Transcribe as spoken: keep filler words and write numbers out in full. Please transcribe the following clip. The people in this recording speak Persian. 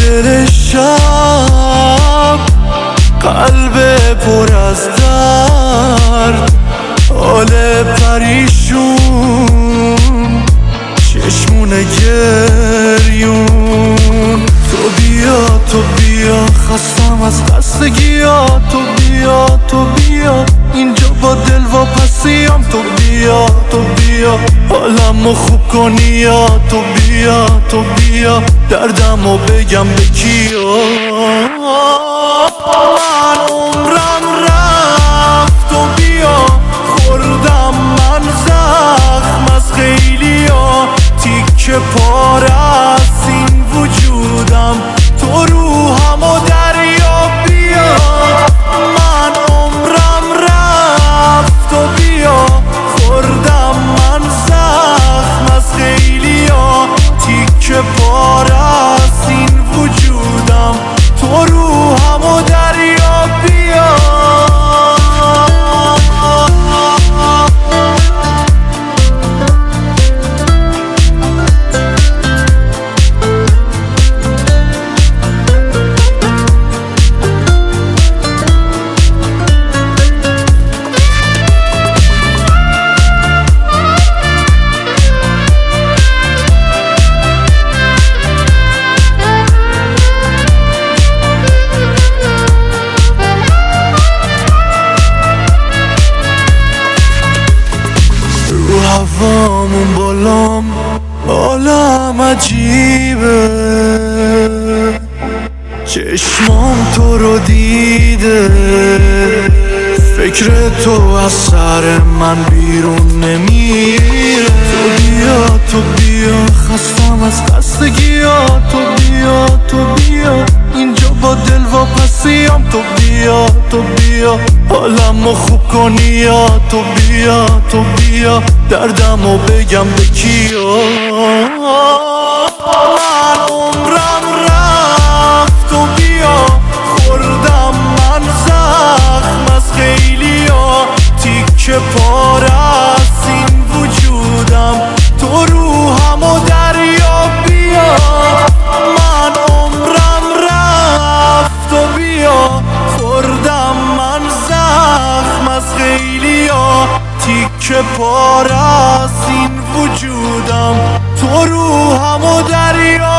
دل شب، قلب پر از درد، حال پریشون، چشمون گریون. تو بیا تو بیا، خستم از خستگیات. تو بیا تو بیا، اینجا با دل واپسیم. تو بیا تو بیا، حالمو خوب کنی. یا تو بیا تو بیا، دردمو بگم به کیا. من عمرم رفت، تو بیا. خوردم من زخم از خیلیا، تیکه پاره است این وجودم. تو روحم و دریا بیا. من عمرم رفت، تو بیا. خوردم من زخم از خیلیا، تیکه پاره است این وجودم. تو روحم و دریا بیا. هوامون بالام، عالم عجیبه. چشمام تو رو دیده، فکر تو از سر من بیرون نمیره. تو بیا تو بیا، خستم از خستگیات. تو بیا تو بیا، اینجا با دل واپسیم. تو بیا تو بیا، حالمو خوب کنی. یا تو بیا تو بیا، دردمو بگم به کیا. من عمرم رفت، تو بیا. خوردم من زخم از خیلیا، تیکه پاره است این وجودم. تو روحم و دریا بیا. من عمرم رفت، تو بیا. خوردم من زخم از خیلیا، تیکه پاره است این وجودم. تو روحم و دریا